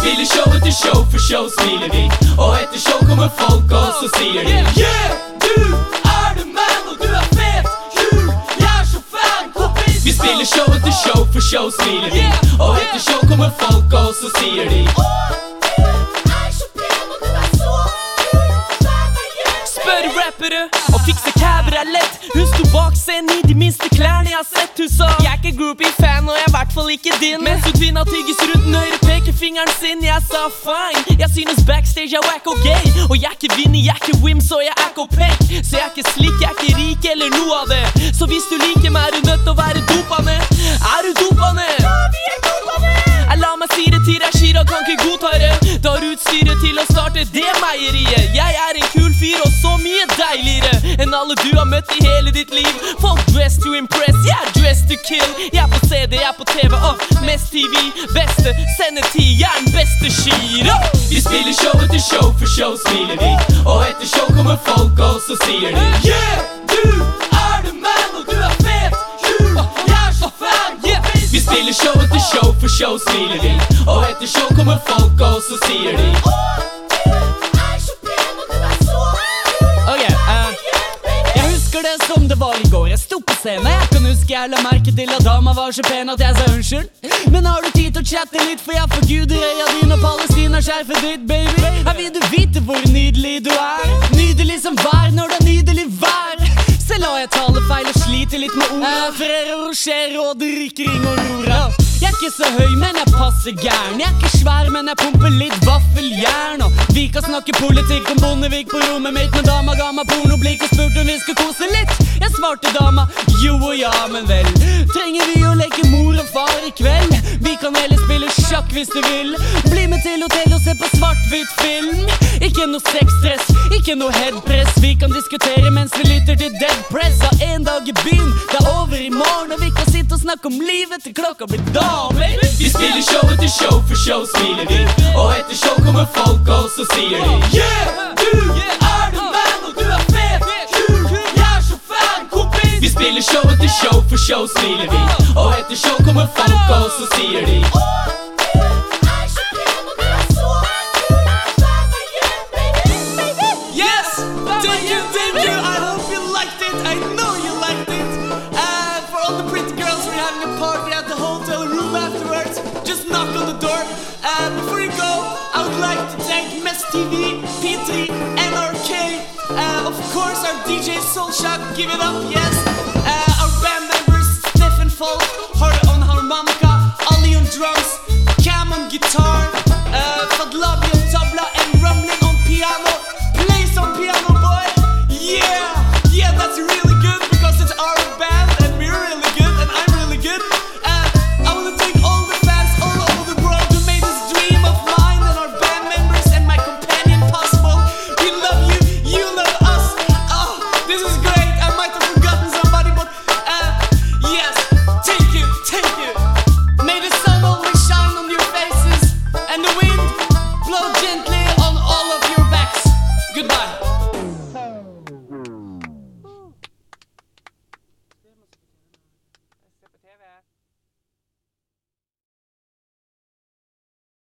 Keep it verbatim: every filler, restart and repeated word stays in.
spiller show etter show, for show smiler vi. Og etter show kommer folk, og så sier de yeah, du er the man, og du er fet. Kul, jeg er så fan, kompis. Vi spiller show etter show, for show smiler vi. Og etter show kommer folk, og så sier de rappere og fikse caber er lett. Hun sto bak scenen i de minste klærne jeg har sett. Hun sa jeg er ikke groupie-fan, og jeg er hvertfall ikke din. Mens hun kvinna tygges rundt den høyre pekefingeren sin. Jeg sa fine, jeg synes backstage er wack og gay. Og jeg er ikke Vinnie, jeg er ikke Wim, så jeg er ikke Pek. Så jeg er ikke slik, jeg er ikke rik eller noe av det. Så hvis du liker meg, er du nødt til å være dopane. Er du dopane? Ja, vi er dopane. Jeg la meg si det til Rashida, kan ikke godta det. Da har utstyret til å starte det meieriet. Jeg er en kul fyr og så mye deiligere enn alle du har møtt i hele ditt liv. Folk dress to impress, jeg er dress to kill. Jeg er på C D, jeg er på T V, uh, mest T V. Beste sendetid, jeg er den beste skyr. uh. Vi spiller show etter show, for show smiler vi. Og etter show kommer folk, og så sier de yeah, du er the man, og du er fet. Kul, jeg er så fan, kompis. Vi spiller show etter show, for show smiler vi. Og etter show kommer folk, og så sier de det som det var i går. Jeg sto på scenen. Jeg kan huske jeg la merke til at dama var så pen at jeg sa unnskyld. Men har du tid til å chatte litt, for jeg forguder øya dine og Palestina-skjerfet ditt, baby. Her vil du vite hvor nydelig du er. Nydelig som vær når det er nydelig vær. Selv har jeg talefeil og sliter litt med ordet. Ferrero Rocher og drikker ring og rora. Jeg er ikke så høy, men jeg passer gærn. Jeg er ikke svær, men jeg pumper litt vaffeljern. Og vi kan snakke politikk om Bondevik på rommet mitt. Men dama ga meg pornoblikk og spurte om vi skulle kose litt. Jeg svarte dama, jo og ja, men vel. Trenger vi å leke mor og far i kveld? Vi kan heller spille sjakk hvis du vil. Bli med til hotell og se på svart-hvitt film. Ikke noe sexstress, ikke noe headpress. Vi kan diskutere mens vi lytter til Dead Press. Av en dag i byen, det er over i morgen. Og vi kan sitte og snakke om livet til klokka blir dag, baby. Vi spiller show etter show, for show smiler vi. Og etter show kommer folk, og så sier de yeah, du er the man, og du er fet. Kul, jeg er så fan, kompis. Vi spiller show etter show, for show smiler vi. Og etter show kommer folk, og så sier de yes, thank you, thank you. I hope you liked it, I know you liked it. uh, For all the pretty girls, we're having a party at the hotel room afterwards. Just knock on the door. uh, Before you go, I would like to thank Mess T V, P three, N R K, uh, of course our D J Soulshock, give it up, yes.